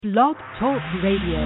Blog Talk Radio.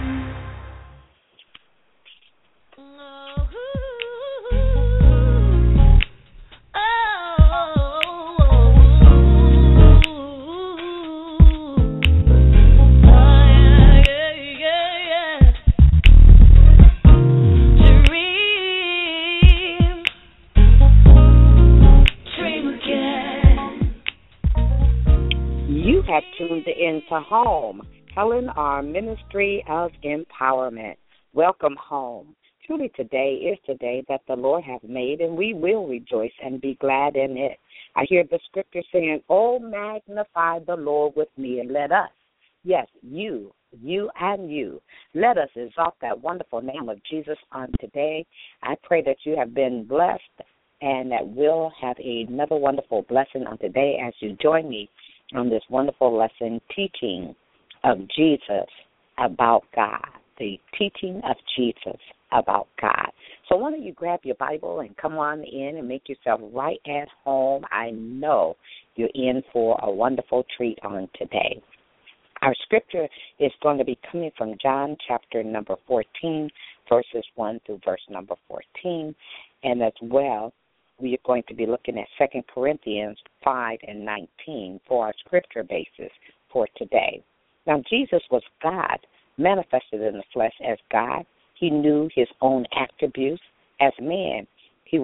You have tuned into Home, Helen R. Ministry of Empowerment. Welcome home. Truly today is the day that the Lord hath made, and we will rejoice and be glad in it. I hear the scripture saying, "Oh, magnify the Lord with me, and let us," yes, you and you, let us exalt that wonderful name of Jesus on today. I pray that you have been blessed and that we'll have another wonderful blessing on today as you join me on this wonderful lesson, teaching of Jesus about God, the teaching of Jesus about God. So why don't you grab your Bible and come on in and make yourself right at home. I know you're in for a wonderful treat on today. Our scripture is going to be coming from John chapter number 14, verses 1 through verse number 14, and as well, we are going to be looking at 2 Corinthians 5 and 19 for our scripture basis for today. Now, Jesus was God, manifested in the flesh as God. He knew his own attributes. As man, he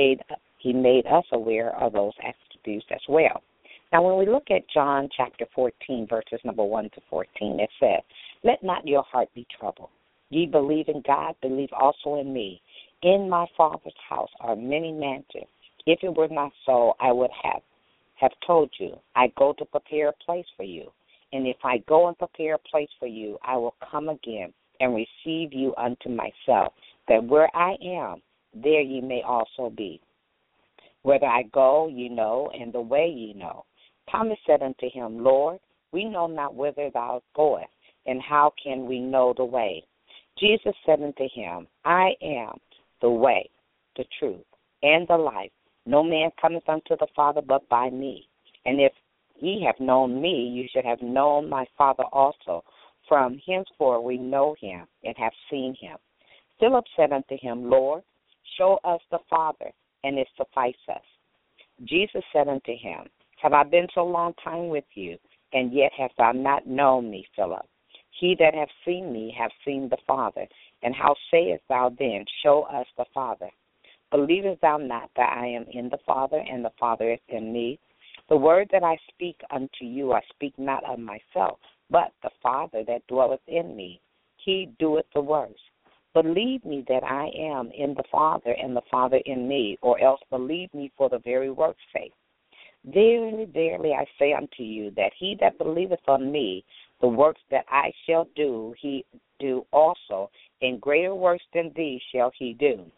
made us aware of those attributes as well. Now, when we look at John chapter 14, verses number 1 to 14, it says, "Let not your heart be troubled. Ye believe in God, believe also in me. In my Father's house are many mansions. If it were not so, I would have told you. I go to prepare a place for you. And if I go and prepare a place for you, I will come again and receive you unto myself, that where I am, there ye may also be. Whither I go, ye know, and the way ye know." Thomas said unto him, "Lord, we know not whither thou goest, and how can we know the way?" Jesus said unto him, "I am the way, the truth, and the life. No man cometh unto the Father but by me. And if ye have known me, you should have known my Father also. From henceforth we know him and have seen him." Philip said unto him, "Lord, show us the Father, and it suffice us." Jesus said unto him, "Have I been so long time with you, and yet hast thou not known me, Philip? He that hath seen me hath seen the Father. And how sayest thou then, show us the Father? Believest thou not that I am in the Father, and the Father is in me? The word that I speak unto you, I speak not of myself, but the Father that dwelleth in me, he doeth the works. Believe me that I am in the Father, and the Father in me, or else believe me for the very work's sake. Verily, verily, I say unto you, that he that believeth on me, the works that I shall do, he do also, and greater works than these shall he do,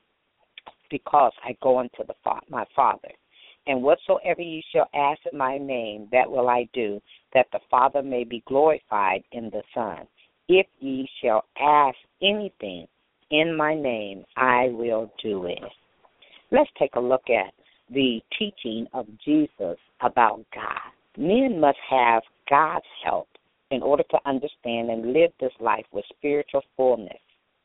because I go unto my Father. And whatsoever ye shall ask in my name, that will I do, that the Father may be glorified in the Son. If ye shall ask anything in my name, I will do it." Let's take a look at the teaching of Jesus about God. Men must have God's help in order to understand and live this life with spiritual fullness.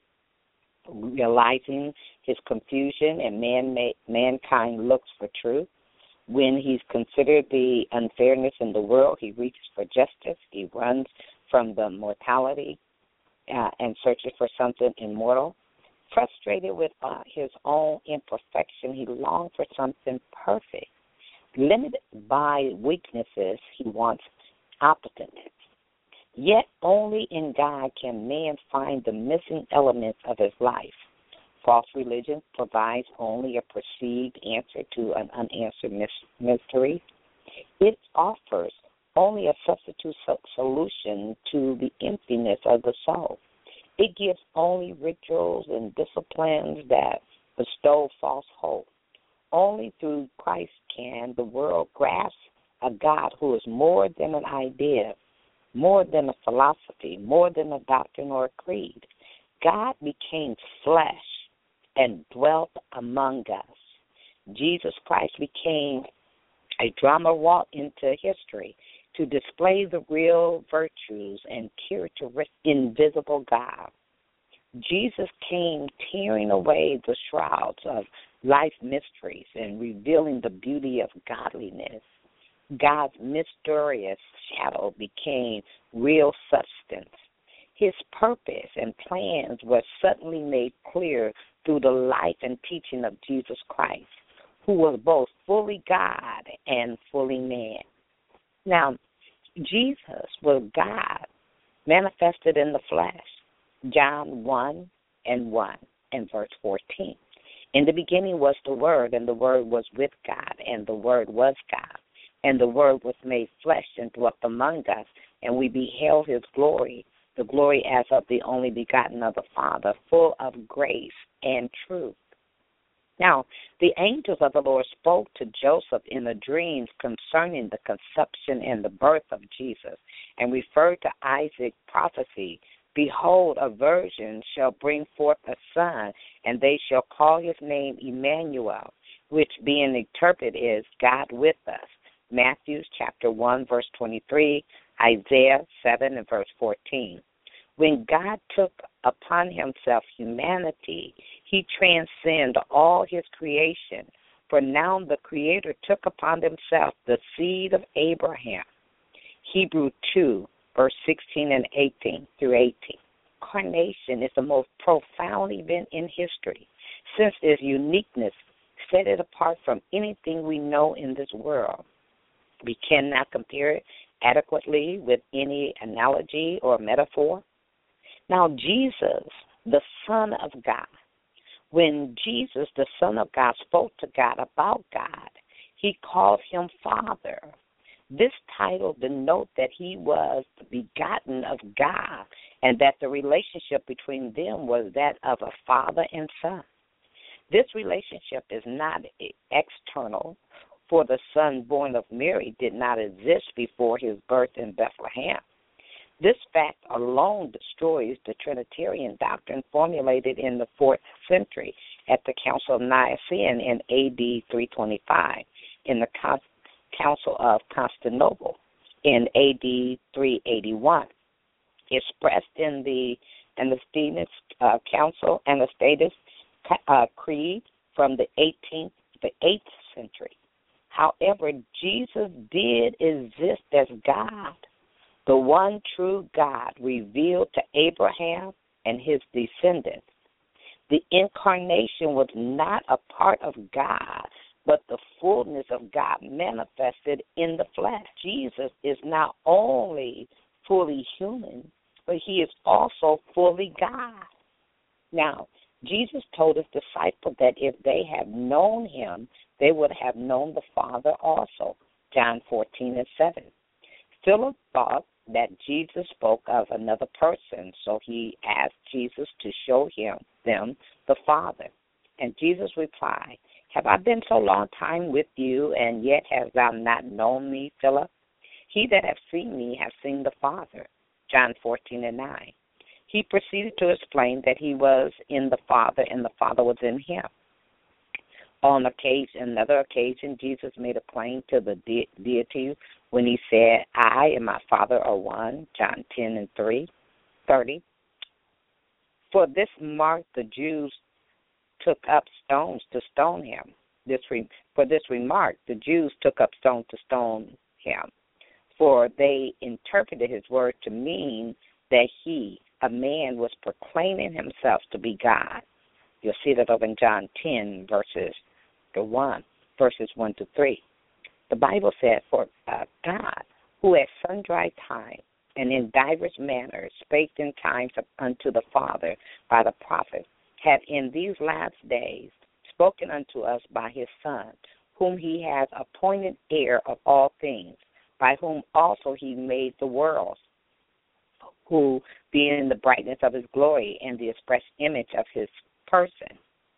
Realizing his confusion and mankind looks for truth. When he's considered the unfairness in the world, he reaches for justice. He runs from the mortality and searches for something immortal. Frustrated with his own imperfection, he longs for something perfect. Limited by weaknesses, he wants opportunity. Yet only in God can man find the missing elements of his life. False religion provides only a perceived answer to an unanswered mystery. It offers only a substitute solution to the emptiness of the soul. It gives only rituals and disciplines that bestow false hope. Only through Christ can the world grasp a God who is more than an idea, more than a philosophy, more than a doctrine or a creed. God became flesh and dwelt among us. Jesus Christ became a drama wrought into history. to display the real virtues and characteristics invisible God. Jesus came tearing away the shrouds of life mysteries and revealing the beauty of godliness. God's mysterious shadow became real substance. His purpose and plans were suddenly made clear through the life and teaching of Jesus Christ, who was both fully God and fully man. Now, Jesus was God manifested in the flesh. John 1 and 1 and verse 14. In the beginning was the Word, and the Word was with God, and the Word was God. And the Word was made flesh and dwelt among us, and we beheld his glory, the glory as of the only begotten of the Father, full of grace and truth. Now, the angels of the Lord spoke to Joseph in the dreams concerning the conception and the birth of Jesus, and referred to Isaac's prophecy. Behold, a virgin shall bring forth a son, and they shall call his name Emmanuel, which being interpreted is God with us. Matthew chapter 1, verse 23, Isaiah 7 and verse 14. When God took upon himself humanity, he transcended all his creation, for now the Creator took upon himself the seed of Abraham. Hebrew 2, verse 16 and 18 through 18. Incarnation is the most profound event in history, since its uniqueness set it apart from anything we know in this world. We cannot compare it adequately with any analogy or metaphor. Now, Jesus, the Son of God, when Jesus, the Son of God, spoke to God about God, he called him Father. This title denotes that he was the begotten of God and that the relationship between them was that of a father and son. This relationship is not external, for the Son born of Mary did not exist before his birth in Bethlehem. This fact alone destroys the Trinitarian doctrine formulated in the 4th century at the Council of Nicaea in A.D. 325, in the Council of Constantinople in A.D. 381, expressed in the Anastasis Council, Anastasis Creed from the 8th century. However, Jesus did exist as God, the one true God revealed to Abraham and his descendants. The incarnation was not a part of God, but the fullness of God manifested in the flesh. Jesus is not only fully human, but he is also fully God. Now, Jesus told his disciples that if they had known him, they would have known the Father also. John 14 and 7. Philip thought that Jesus spoke of another person, so he asked Jesus to show them the Father. And Jesus replied, Have I been so long time with you, and yet hast thou not known me, Philip? He that hath seen me hath seen the Father. John 14 and 9. He proceeded to explain that he was in the Father and the Father was in him. On another occasion, Jesus made a claim to the deity when he said, I and my Father are one, John 10 and 30. For this mark, the Jews took up stones to stone him. For this remark, the Jews took up stones to stone him, for they interpreted his word to mean that he, a man, was proclaiming himself to be God. You'll see that over in John 10, verses 1 to 3. The Bible said, For God, who at sundry times and in divers manners spake in times unto the Father by the prophets, hath in these last days spoken unto us by his Son, whom he has appointed heir of all things, by whom also he made the worlds, who, being the brightness of his glory and the express image of his person.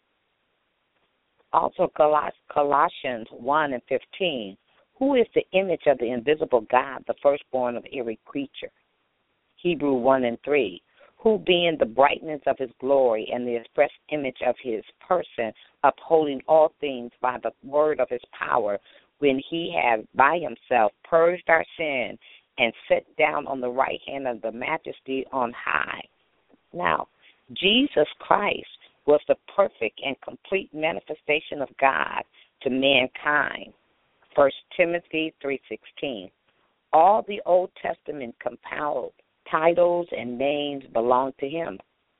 Also Colossians 1 and 15, who is the image of the invisible God, the firstborn of every creature. Hebrew 1 and 3, who being the brightness of his glory and the express image of his person, upholding all things by the word of his power, when he had by himself purged our sin and sat down on the right hand of the majesty on high. Now, Jesus Christ was the perfect and complete manifestation of God to mankind. 1 Timothy 3:16. All the Old Testament compiled titles and names belong to him.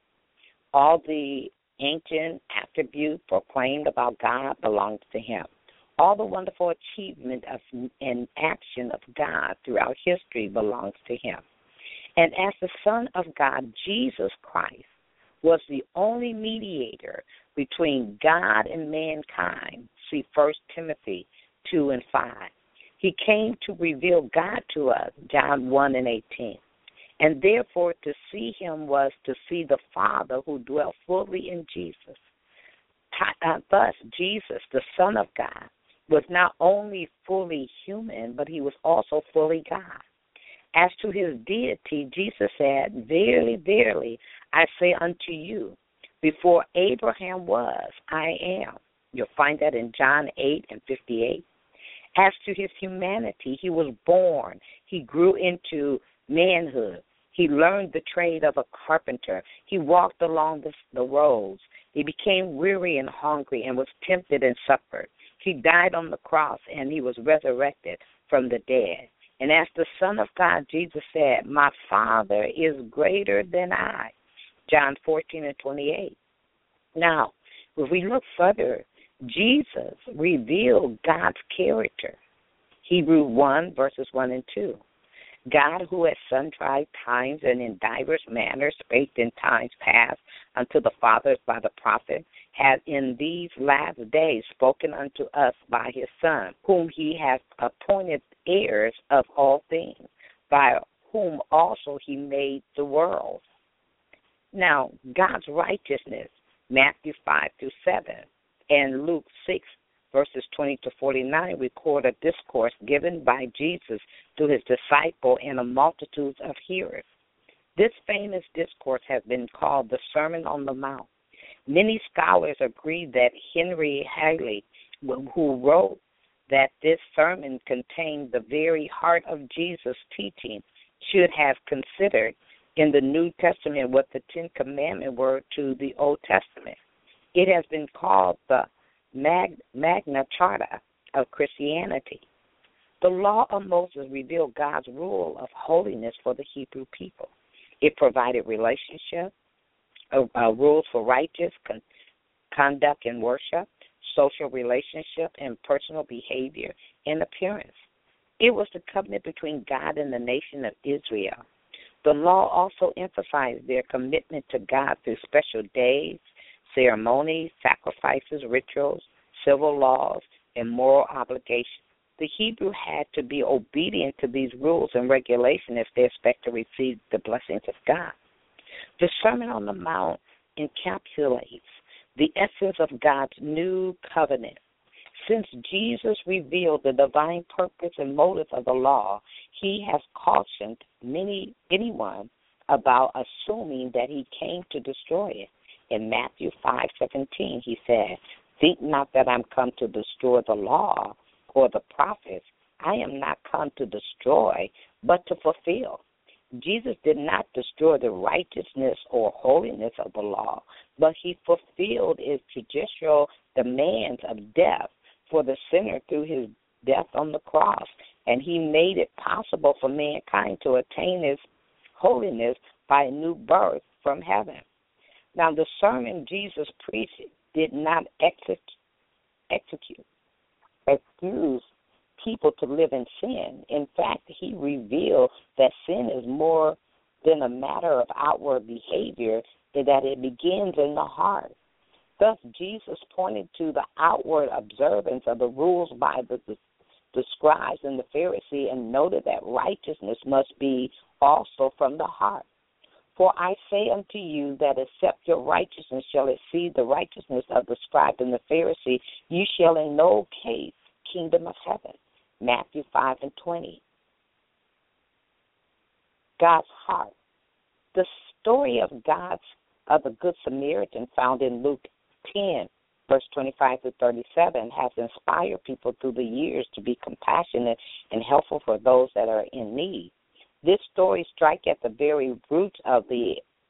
All the ancient attributes proclaimed about God belongs to him. All the wonderful achievement of and action of God throughout history belongs to him. And as the Son of God, Jesus Christ was the only mediator between God and mankind. See 1 Timothy 2:5. He came to reveal God to us, John 1:18. And therefore to see him was to see the Father who dwelt fully in Jesus. Thus, Jesus, the Son of God, was not only fully human, but he was also fully God. As to his deity, Jesus said, Verily, verily, I say unto you, before Abraham was, I am. You'll find that in John 8:58. As to his humanity, he was born. He grew into manhood. He learned the trade of a carpenter. He walked along the roads. He became weary and hungry and was tempted and suffered. He died on the cross and he was resurrected from the dead. And as the Son of God, Jesus said, My Father is greater than I. John 14:28. Now, if we look further, Jesus revealed God's character. Hebrews 1:1-2. God, who at sundry times and in divers manners spake in times past unto the fathers by the prophet, hath in these last days spoken unto us by his Son, whom he hath appointed heirs of all things, by whom also he made the world. Now, God's righteousness, Matthew 5-7, and Luke 6:20-49 record a discourse given by Jesus to his disciple and a multitude of hearers. This famous discourse has been called the Sermon on the Mount. Many scholars agree that Henry Haley, who wrote that this sermon contained the very heart of Jesus' teaching, should have considered in the New Testament what the Ten Commandments were to the Old Testament. It has been called the Magna Charta of Christianity. The law of Moses revealed God's rule of holiness for the Hebrew people. It provided relationship, rules for righteous conduct and worship, social relationship, and personal behavior and appearance. It was the covenant between God and the nation of Israel. The law also emphasized their commitment to God through special days, ceremonies, sacrifices, rituals, civil laws, and moral obligations. The Hebrew had to be obedient to these rules and regulations if they expect to receive the blessings of God. The Sermon on the Mount encapsulates the essence of God's new covenant. Since Jesus revealed the divine purpose and motive of the law, he has cautioned anyone about assuming that he came to destroy it. In Matthew 5:17, he said, Think not that I'm come to destroy the law or the prophets. I am not come to destroy, but to fulfill. Jesus did not destroy the righteousness or holiness of the law, but he fulfilled its judicial demands of death for the sinner through his death on the cross, and he made it possible for mankind to attain his holiness by a new birth from heaven. Now, the sermon Jesus preached did not excuse people to live in sin. In fact, he revealed that sin is more than a matter of outward behavior, and that it begins in the heart. Thus, Jesus pointed to the outward observance of the rules by the scribes and the Pharisees and noted that righteousness must be also from the heart. For I say unto you that except your righteousness shall exceed the righteousness of the scribe and the Pharisee, you shall in no case kingdom of heaven. Matthew 5:20. God's heart. The story of the Good Samaritan found in Luke 10 verse 25 to 37, has inspired people through the years to be compassionate and helpful for those that are in need. This story strikes at the very roots of the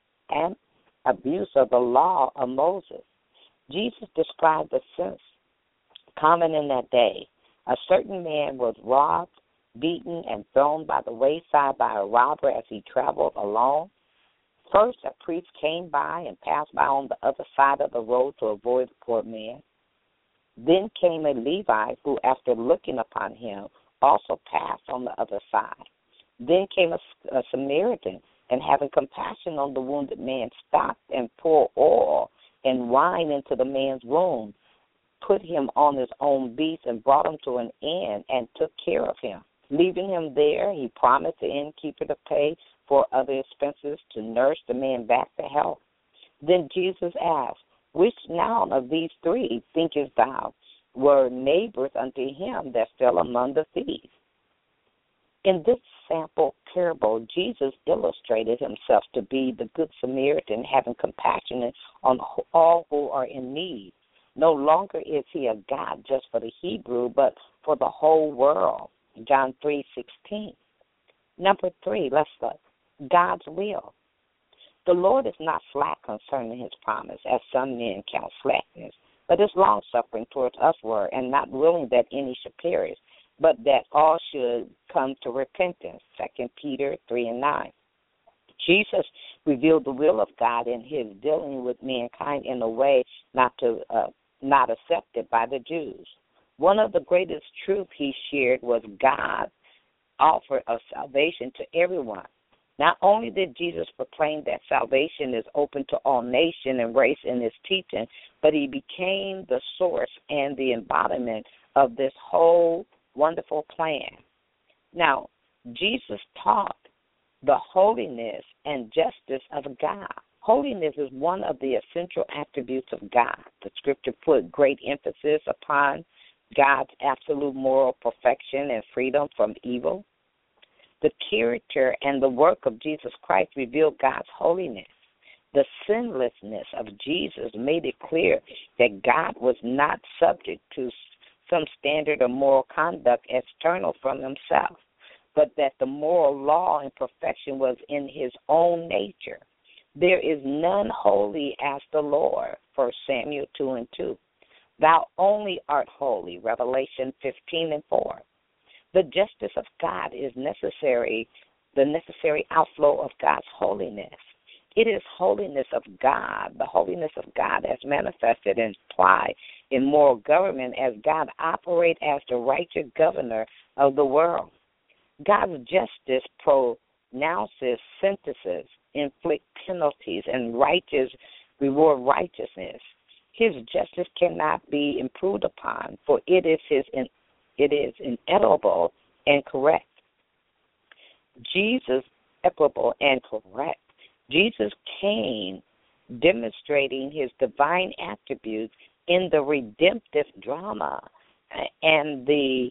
abuse of the law of Moses. Jesus described the sense common in that day. A certain man was robbed, beaten, and thrown by the wayside by a robber as he traveled along. First, a priest came by and passed by on the other side of the road to avoid the poor man. Then came a Levite who, after looking upon him, also passed on the other side. Then came a Samaritan, and having compassion on the wounded man, stopped and poured oil and wine into the man's wound, put him on his own beast, and brought him to an inn and took care of him. Leaving him there, he promised the innkeeper to pay for other expenses to nurse the man back to health. Then Jesus asked, which now of these three thinkest thou were neighbors unto him that fell among the thieves? In this sample parable, Jesus illustrated himself to be the Good Samaritan, having compassion on all who are in need. No longer is he a God just for the Hebrew, but for the whole world. John 3:16. Number 3, let's look. God's will. The Lord is not slack concerning his promise, as some men count slackness, but is long-suffering towards usward, and not willing that any should perish, but that all should come to repentance. 2 Peter 3:9. Jesus revealed the will of God in his dealing with mankind in a way not accepted by the Jews. One of the greatest truths he shared was God's offer of salvation to everyone. Not only did Jesus proclaim that salvation is open to all nation and race in his teaching, but he became the source and the embodiment of this whole wonderful plan. Now, Jesus taught the holiness and justice of God. Holiness is one of the essential attributes of God. The scripture put great emphasis upon God's absolute moral perfection and freedom from evil. The character and the work of Jesus Christ revealed God's holiness. The sinlessness of Jesus made it clear that God was not subject to some standard of moral conduct external from himself, but that the moral law and perfection was in his own nature. There is none holy as the Lord, 1 Samuel 2:2. Thou only art holy, Revelation 15:4. The justice of God is necessary, the necessary outflow of God's holiness. It is holiness of God, the holiness of God as manifested and applied in moral government as God operates as the righteous governor of the world. God's justice pronounces sentences, inflicts penalties, and reward righteousness. His justice cannot be improved upon, for it is inevitable and correct. Jesus came demonstrating his divine attributes in the redemptive drama and the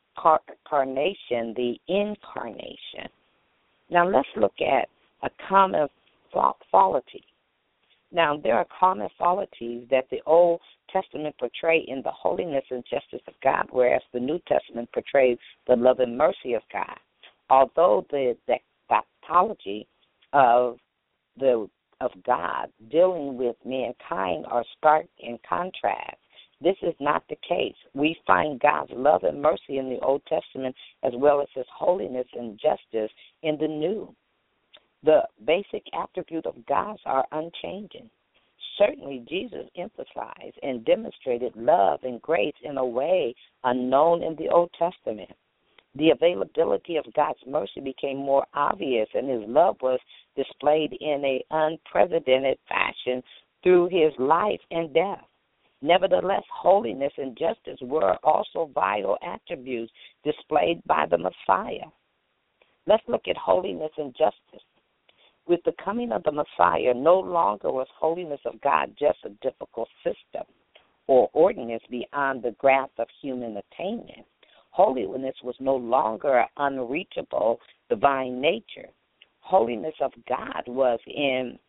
incarnation. Now let's look at a common fallacy. Now, there are common fallacies that the Old Testament portray in the holiness and justice of God, whereas the New Testament portrays the love and mercy of God. Although the doxology of God dealing with mankind are stark in contrast, this is not the case. We find God's love and mercy in the Old Testament as well as his holiness and justice in the New. The basic attributes of God are unchanging. Certainly, Jesus emphasized and demonstrated love and grace in a way unknown in the Old Testament. The availability of God's mercy became more obvious, and his love was displayed in an unprecedented fashion through his life and death. Nevertheless, holiness and justice were also vital attributes displayed by the Messiah. Let's look at holiness and justice. With the coming of the Messiah, no longer was holiness of God just a difficult system or ordinance beyond the grasp of human attainment. Holiness was no longer an unreachable divine nature. Holiness of God was in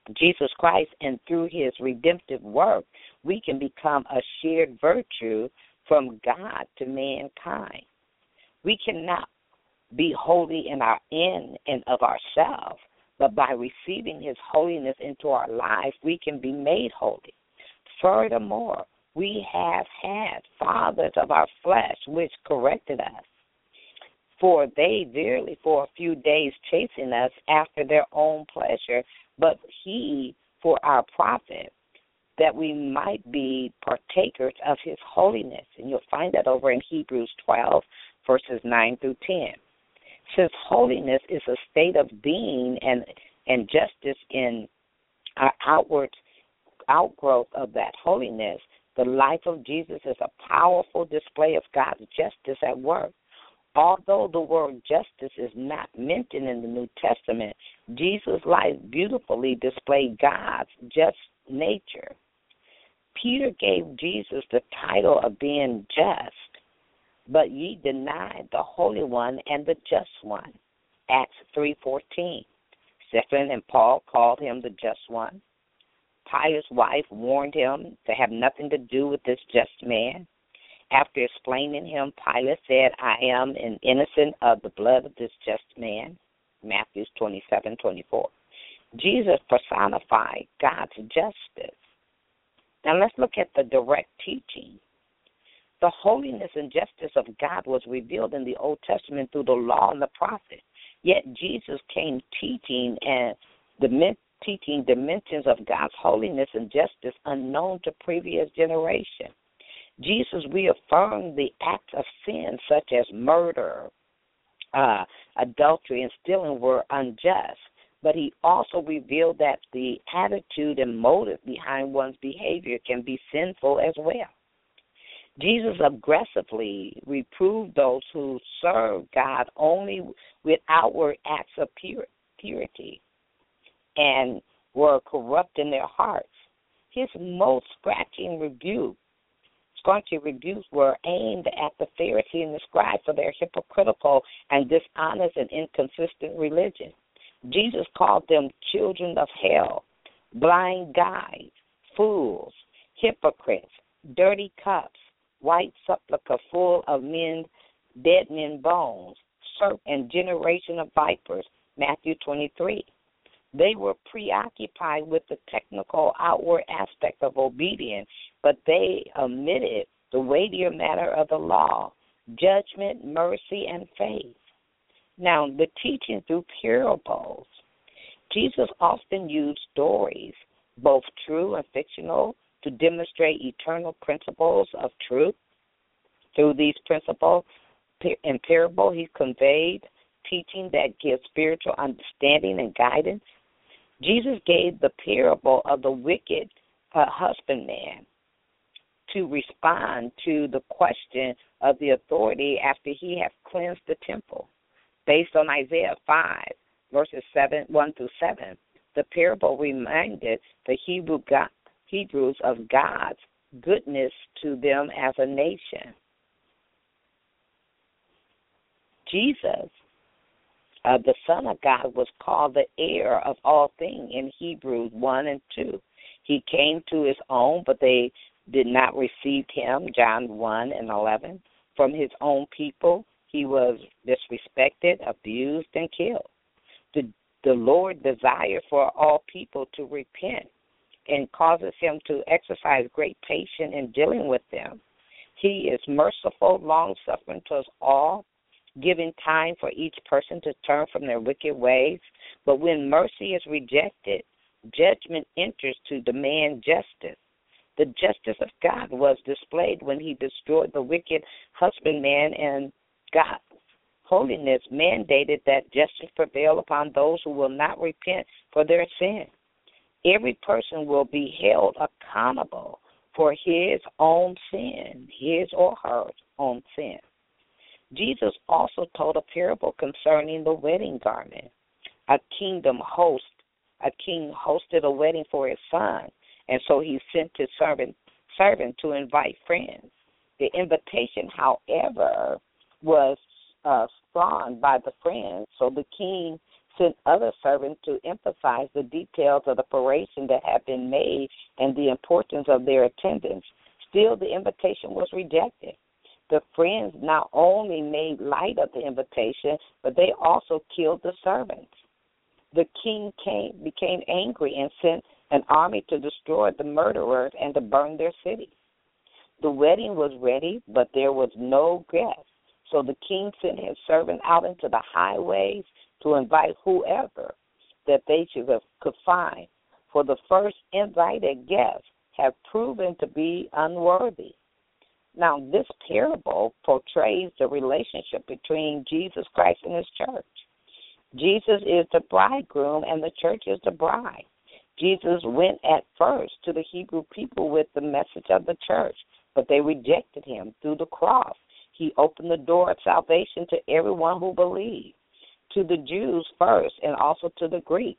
Jesus Christ, and through his redemptive work, we can become a shared virtue from God to mankind. We cannot be holy in and of ourselves, but by receiving his holiness into our life, we can be made holy. Furthermore, we have had fathers of our flesh which corrected us. For they verily for a few days chastened us after their own pleasure, but he for our profit, that we might be partakers of his holiness. And you'll find that over in Hebrews 12, verses 9 through 10. Since holiness is a state of being and justice in our outgrowth of that holiness, the life of Jesus is a powerful display of God's justice at work. Although the word justice is not mentioned in the New Testament, Jesus' life beautifully displayed God's just nature. Peter gave Jesus the title of being just, but ye denied the Holy One and the Just One. Acts 3:14. Stephen and Paul called him the Just One. Pilate's wife warned him to have nothing to do with this just man. After explaining him, Pilate said, I am innocent of the blood of this just man. Matthew 27:24. Jesus personified God's justice. Now let's look at the direct teaching. The holiness and justice of God was revealed in the Old Testament through the law and the prophets. Yet Jesus came teaching dimensions of God's holiness and justice unknown to previous generations. Jesus reaffirmed the acts of sin such as murder, adultery, and stealing were unjust, but he also revealed that the attitude and motive behind one's behavior can be sinful as well. Jesus aggressively reproved those who serve God only with outward acts of purity and were corrupt in their hearts. His most scorching rebukes were aimed at the Pharisees and the scribes for their hypocritical and dishonest and inconsistent religion. Jesus called them children of hell, blind guides, fools, hypocrites, dirty cups, white sepulchre full of dead men's bones, serpent and generation of vipers, Matthew 23. They were preoccupied with the technical outward aspect of obedience, but they omitted the weightier matter of the law, judgment, mercy, and faith. Now, the teaching through parables. Jesus often used stories, both true and fictional, to demonstrate eternal principles of truth. Through these principles, in parable, he conveyed teaching that gives spiritual understanding and guidance. Jesus gave the parable of the wicked husbandman to respond to the question of the authority after he had cleansed the temple. Based on Isaiah 5, verses 1 through 7, the parable reminded the Hebrews of God's goodness to them as a nation. Jesus, the Son of God, was called the heir of all things in Hebrews 1 and 2. He came to his own, but they did not receive him, John 1 and 11. From his own people, he was disrespected, abused, and killed. The Lord desires for all people to repent and causes him to exercise great patience in dealing with them. He is merciful, long-suffering towards all, giving time for each person to turn from their wicked ways. But when mercy is rejected, judgment enters to demand justice. The justice of God was displayed when he destroyed the wicked husbandman, and God's holiness mandated that justice prevail upon those who will not repent for their sin. Every person will be held accountable for his own sin, his or her own sin. Jesus also told a parable concerning the wedding garment. A king hosted a wedding for his son, and so he sent his servant to invite friends. The invitation, however, was scorned by the friends, so the king sent other servants to emphasize the details of the preparation that had been made and the importance of their attendance. Still, the invitation was rejected. The friends not only made light of the invitation, but they also killed the servants. The king became angry and sent an army to destroy the murderers and to burn their city. The wedding was ready, but there was no guest. So the king sent his servant out into the highways to invite whoever that they could find. For the first invited guests have proven to be unworthy. Now, this parable portrays the relationship between Jesus Christ and his church. Jesus is the bridegroom and the church is the bride. Jesus went at first to the Hebrew people with the message of the church, but they rejected him through the cross. He opened the door of salvation to everyone who believed, to the Jews first and also to the Greeks.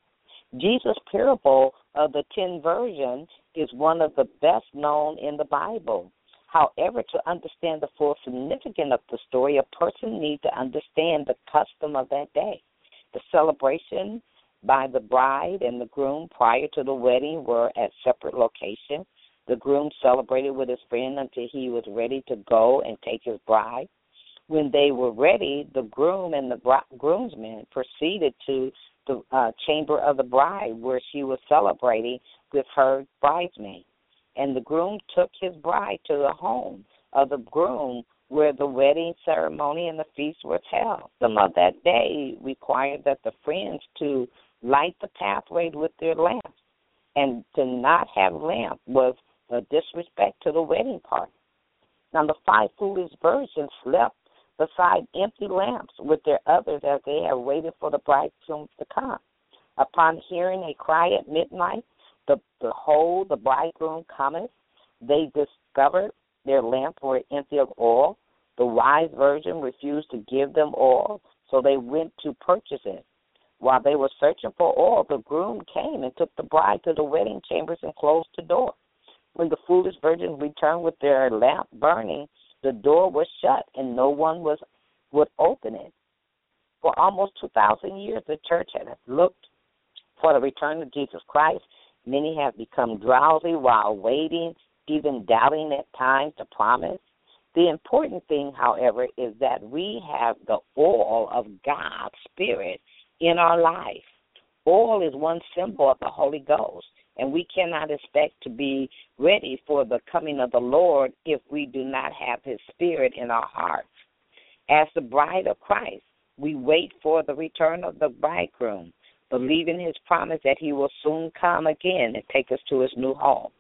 Jesus' parable of the 10 virgins is one of the best known in the Bible. However, to understand the full significance of the story, a person needs to understand the custom of that day. The celebration by the bride and the groom prior to the wedding were at separate locations. The groom celebrated with his friend until he was ready to go and take his bride. When they were ready, the groom and the groomsmen proceeded to the chamber of the bride where she was celebrating with her bridesmaids. And the groom took his bride to the home of the groom where the wedding ceremony and the feast was held. Some of that day required that the friends to light the pathway with their lamps. And to not have lamps was a disrespect to the wedding party. Now the 5 foolish virgins slept beside empty lamps with their others as they had waited for the bridegroom to come. Upon hearing a cry at midnight, behold, the bridegroom cometh. They discovered their lamps were empty of oil. The wise virgin refused to give them oil, so they went to purchase it. While they were searching for oil, the groom came and took the bride to the wedding chambers and closed the door. When the foolish virgins returned with their lamp burning, the door was shut and no one would open it. For almost 2,000 years, the church had looked for the return of Jesus Christ. Many have become drowsy while waiting, even doubting at times the promise. The important thing, however, is that we have the oil of God's Spirit in our life. Oil is one symbol of the Holy Ghost, and we cannot expect to be ready for the coming of the Lord if we do not have his Spirit in our hearts. As the bride of Christ, we wait for the return of the bridegroom, believing his promise that he will soon come again and take us to his new home.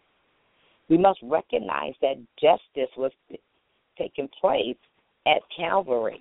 We must recognize that justice was taking place at Calvary.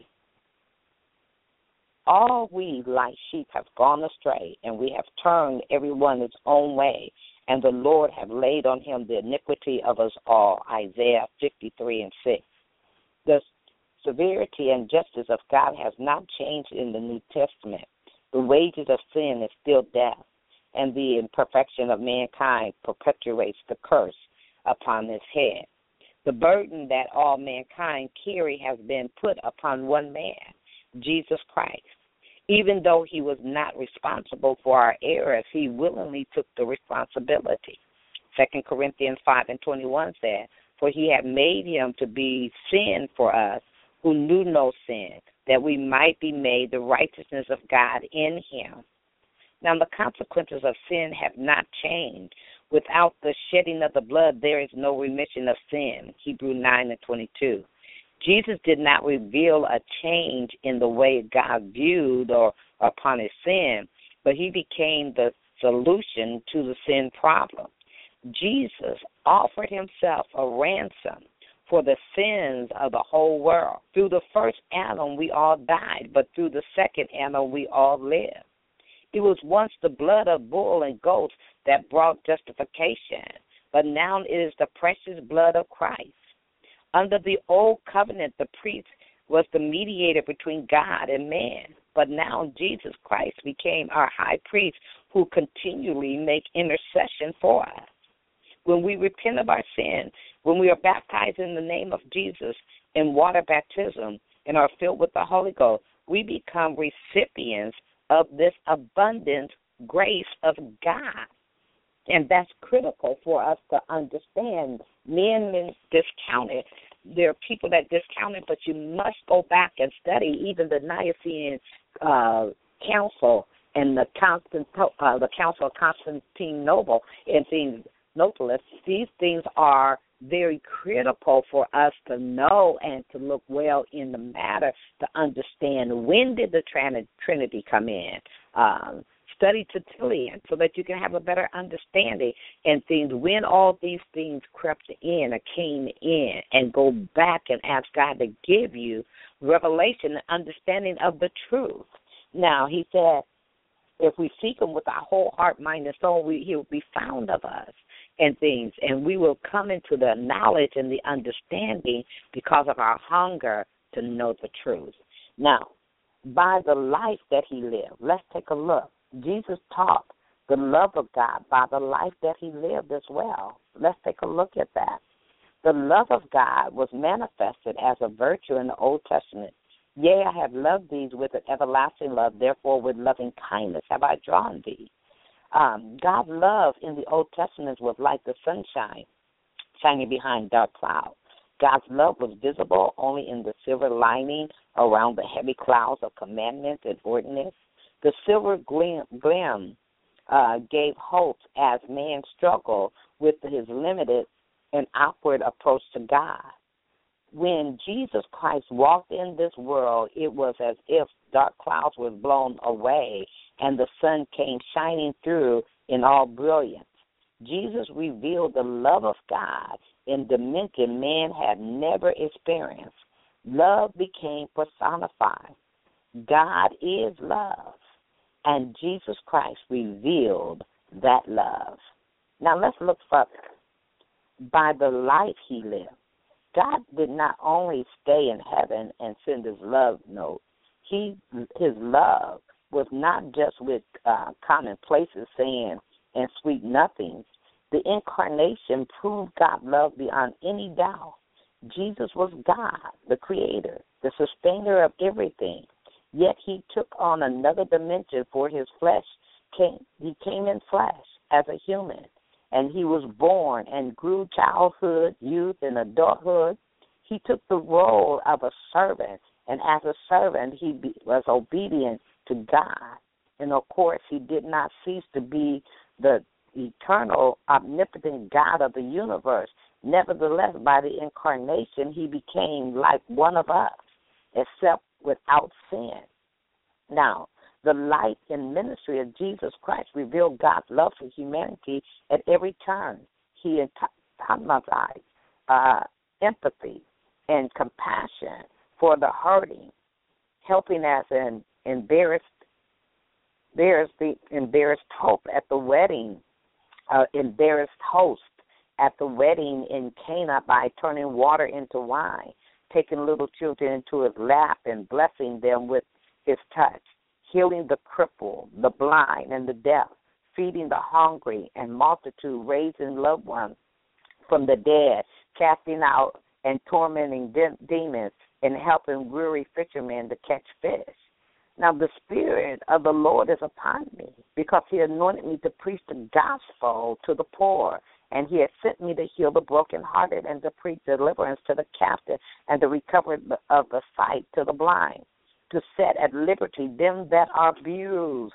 All we like sheep have gone astray, and we have turned everyone his own way, and the Lord have laid on him the iniquity of us all. Isaiah 53:6. The severity and justice of God has not changed in the New Testament. The wages of sin is still death, and the imperfection of mankind perpetuates the curse upon his head. The burden that all mankind carry has been put upon one man, Jesus Christ. Even though he was not responsible for our errors, he willingly took the responsibility. 2 Corinthians 5:21 said, "For he had made him to be sin for us who knew no sin, that we might be made the righteousness of God in him." Now the consequences of sin have not changed. Without the shedding of the blood, there is no remission of sin. Hebrews 9:22. Jesus did not reveal a change in the way God viewed or upon his sin, but he became the solution to the sin problem. Jesus offered himself a ransom for the sins of the whole world. Through the first Adam, we all died, but through the second Adam, we all live. It was once the blood of bull and goats that brought justification, but now it is the precious blood of Christ. Under the old covenant, the priest was the mediator between God and man, but now Jesus Christ became our high priest who continually makes intercession for us. When we repent of our sin, when we are baptized in the name of Jesus in water baptism and are filled with the Holy Ghost, we become recipients of this abundant grace of God. And that's critical for us to understand. Men discount it. There are people that discount it, but you must go back and study even the Nicene Council and the Council of Constantinople and things. Notice these things are very critical for us to know and to look well in the matter to understand when did the Trinity come in. Study Tertullian so that you can have a better understanding and things when all these things crept in or came in, and go back and ask God to give you revelation and understanding of the truth. Now, he said, if we seek him with our whole heart, mind, and soul, he will be found of us and things, and we will come into the knowledge and the understanding because of our hunger to know the truth. Now, by the life that he lived, let's take a look. Jesus taught the love of God by the life that he lived as well. Let's take a look at that. The love of God was manifested as a virtue in the Old Testament. Yea, I have loved thee with an everlasting love, therefore with loving kindness have I drawn thee. God's love in the Old Testament was like the sunshine shining behind dark clouds. God's love was visible only in the silver lining around the heavy clouds of commandments and ordinance. The silver gleam gave hope as man struggled with his limited and awkward approach to God. When Jesus Christ walked in this world, it was as if dark clouds were blown away and the sun came shining through in all brilliance. Jesus revealed the love of God in dimension man had never experienced. Love became personified. God is love, and Jesus Christ revealed that love. Now let's look further. By the life he lived, God did not only stay in heaven and send his love note. His love was not just with commonplaces saying and sweet nothings. The incarnation proved God's love beyond any doubt. Jesus was God, the creator, the sustainer of everything. Yet he took on another dimension for his flesh. He came in flesh as a human, and he was born and grew childhood, youth, and adulthood. He took the role of a servant, and as a servant, he was obedient to God. And, of course, he did not cease to be the eternal, omnipotent God of the universe. Nevertheless, by the incarnation, he became like one of us, except without sin. Now, the life and ministry of Jesus Christ revealed God's love for humanity at every turn. He emphasized empathy and compassion for the hurting, helping as an embarrassed hope at the wedding, embarrassed host at the wedding in Cana by turning water into wine, taking little children into his lap and blessing them with his touch, healing the crippled, the blind, and the deaf, feeding the hungry and multitude, raising loved ones from the dead, casting out and tormenting demons, and helping weary fishermen to catch fish. Now the Spirit of the Lord is upon me, because he anointed me to preach the gospel to the poor, and he has sent me to heal the brokenhearted and to preach deliverance to the captive and the recovery of the sight to the blind, to set at liberty them that are bruised.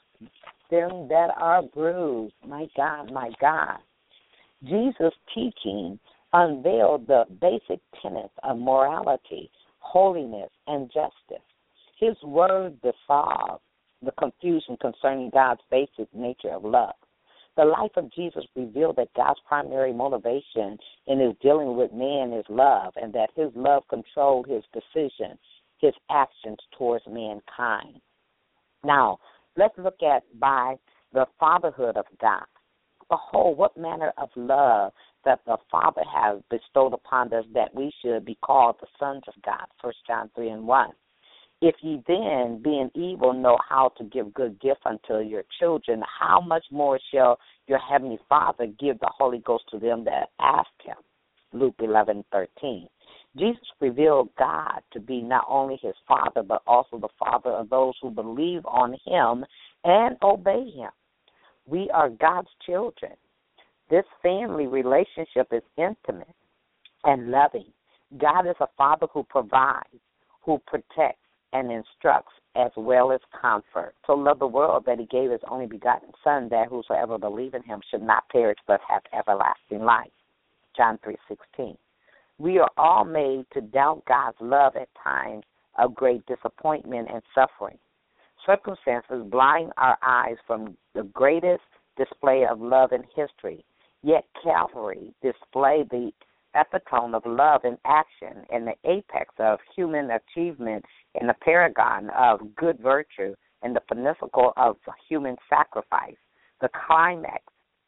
My God, my God. Jesus' teaching unveiled the basic tenets of morality, holiness, and justice. His word dissolved the confusion concerning God's basic nature of love. The life of Jesus revealed that God's primary motivation in his dealing with man is love, and that his love controlled his decisions, his actions towards mankind. Now, let's look at by the fatherhood of God. Behold, what manner of love that the Father has bestowed upon us, that we should be called the sons of God, 1 John 3:1. If ye then, being evil, know how to give good gifts unto your children, how much more shall your heavenly Father give the Holy Ghost to them that ask him? Luke 11:13. Jesus revealed God to be not only his Father, but also the Father of those who believe on him and obey him. We are God's children. This family relationship is intimate and loving. God is a Father who provides, who protects, and instructs, as well as comfort. So love the world that he gave his only begotten Son, that whosoever believe in him should not perish but have everlasting life. John 3:16. We are all made to doubt God's love at times of great disappointment and suffering. Circumstances blind our eyes from the greatest display of love in history, yet Calvary displayed the epitome of love in action and the apex of human achievement and the paragon of good virtue and the pinnacle of human sacrifice, the climax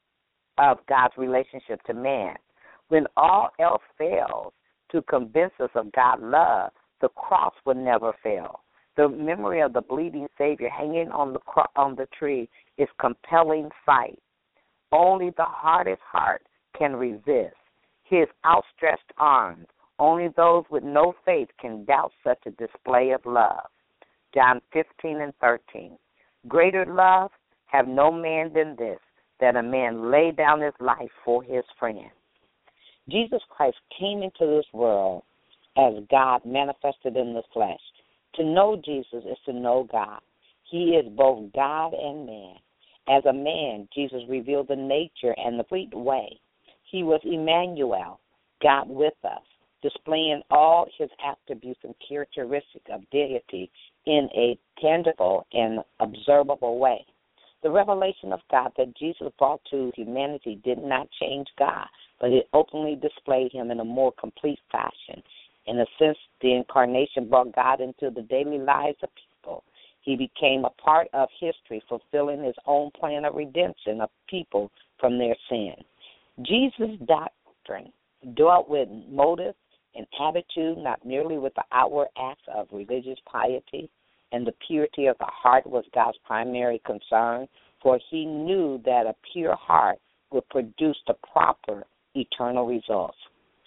of God's relationship to man. When all else fails to convince us of God's love, the cross will never fail. The memory of the bleeding Savior hanging on the tree is compelling sight. Only the hardest heart can resist his outstretched arms. Only those with no faith can doubt such a display of love. John 15:13. Greater love have no man than this, that a man lay down his life for his friend. Jesus Christ came into this world as God manifested in the flesh. To know Jesus is to know God. He is both God and man. As a man, Jesus revealed the nature and the complete way. He was Emmanuel, God with us, displaying all his attributes and characteristics of deity in a tangible and observable way. The revelation of God that Jesus brought to humanity did not change God, but it openly displayed him in a more complete fashion. In a sense, the incarnation brought God into the daily lives of people. He became a part of history, fulfilling his own plan of redemption of people from their sin. Jesus' doctrine dealt with motive and attitude, not merely with the outward acts of religious piety, and the purity of the heart was God's primary concern, for he knew that a pure heart would produce the proper eternal results.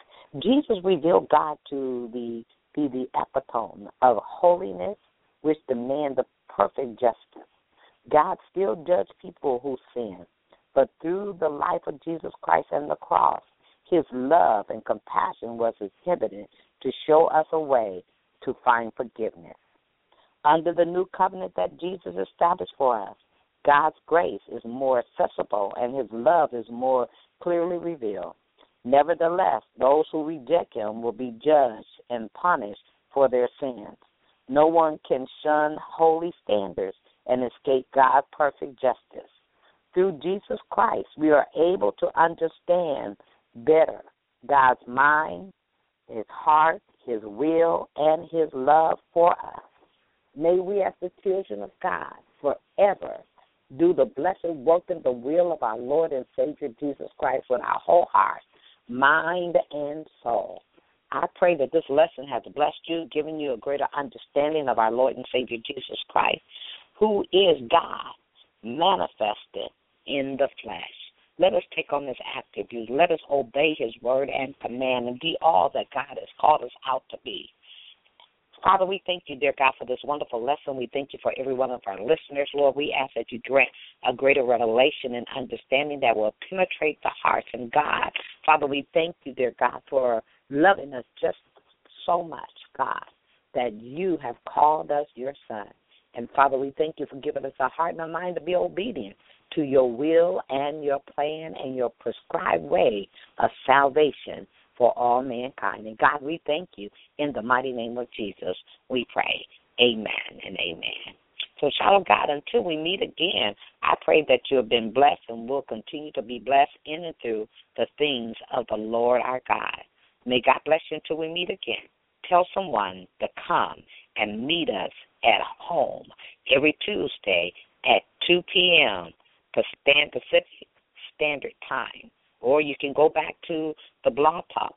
Jesus revealed God to be the epitome of holiness, which demands the perfect justice. God still judged people who sin, but through the life of Jesus Christ and the cross, his love and compassion was exhibited to show us a way to find forgiveness. Under the new covenant that Jesus established for us, God's grace is more accessible and his love is more clearly revealed. Nevertheless, those who reject him will be judged and punished for their sins. No one can shun holy standards and escape God's perfect justice. Through Jesus Christ, we are able to understand better God's mind, his heart, his will, and his love for us. May we, as the children of God, forever do the blessed work and the will of our Lord and Savior Jesus Christ with our whole heart, mind, and soul. I pray that this lesson has blessed you, given you a greater understanding of our Lord and Savior Jesus Christ, who is God manifested in the flesh. Let us take on this attribute. Let us obey his word and command and be all that God has called us out to be. Father, we thank you, dear God, for this wonderful lesson. We thank you for every one of our listeners, Lord. We ask that you grant a greater revelation and understanding that will penetrate the hearts. And God, Father, we thank you, dear God, for loving us just so much, God, that you have called us your son. And Father, we thank you for giving us a heart and a mind to be obedient to your will and your plan and your prescribed way of salvation for all mankind. And God, we thank you. In the mighty name of Jesus, we pray. Amen and amen. So, child of God, until we meet again, I pray that you have been blessed and will continue to be blessed in and through the things of the Lord our God. May God bless you until we meet again. Tell someone to come and meet us at home every Tuesday at 2 p.m. Pacific Standard Time. Or you can go back to the Blog Talk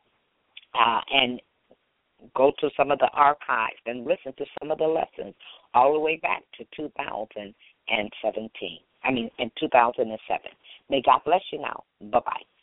and go to some of the archives and listen to some of the lessons all the way back to 2007. May God bless you now. Bye-bye.